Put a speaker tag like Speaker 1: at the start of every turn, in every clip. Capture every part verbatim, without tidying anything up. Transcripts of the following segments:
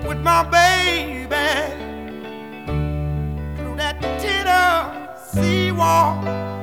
Speaker 1: with my baby through that Tennessee wall.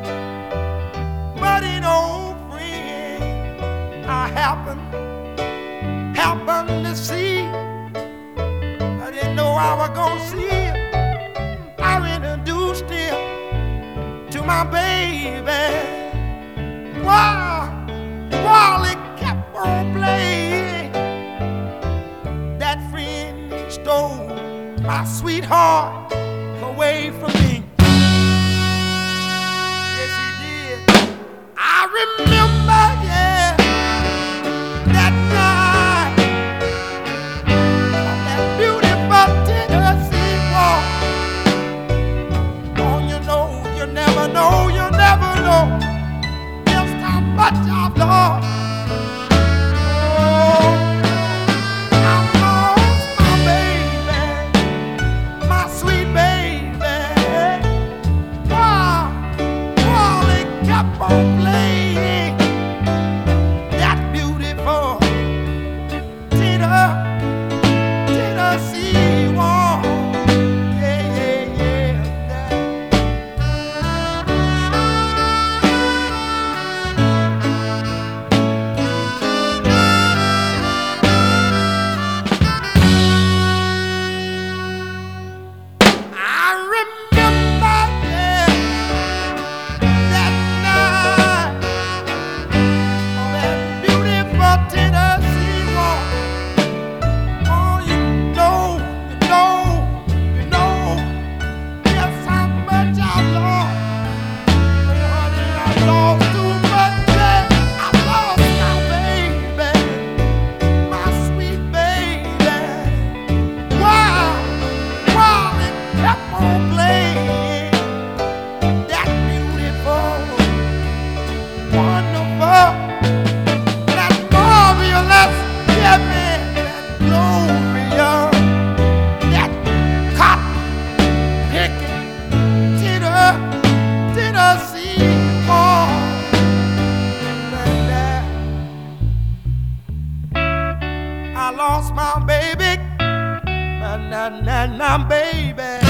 Speaker 1: But an old friend I happen, happen to see. I didn't know I was gonna see him. I introduced him to my baby. Wow, while it kept on playing, that friend stole my sweetheart away from me. Yes, he did. I remember, yeah, that night on that beautiful Tennessee walk. Oh, you know, you never know, you never know just how much I've lost. Playing that beautiful Tennessee walk. Yeah, yeah, yeah. I remember, yeah, that night on that beautiful Tennessee walk. Oh, you know, you know, you know just how much I lost. Honey, I lost too much, yeah. I lost my baby, my sweet baby. Wow, wow, it kept on playing that beautiful, wonderful, that marvelous, yeah, man, that glorious, that cotton-picking Tennessee walk. I lost my baby, my, my, my, my baby.